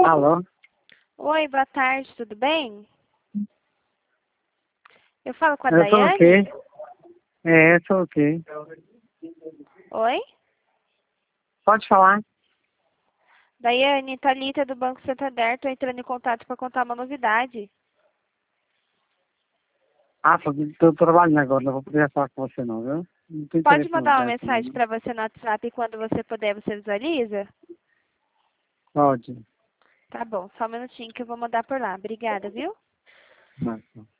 Alô? Oi, boa tarde, tudo bem? Eu falo com a Eu tô Daiane? ok. Eu tô ok. Oi? Pode falar? Daiane, Thalita do Banco Santander, tô entrando em contato para contar uma novidade. Porque tô trabalhando agora, não vou poder falar com você não, viu? Não tem Pode interesse no mandar uma dessa, não. mensagem para você no WhatsApp e quando você puder você visualiza? Pode. Tá bom, só um minutinho que eu vou mandar por lá. Obrigada, viu? Não.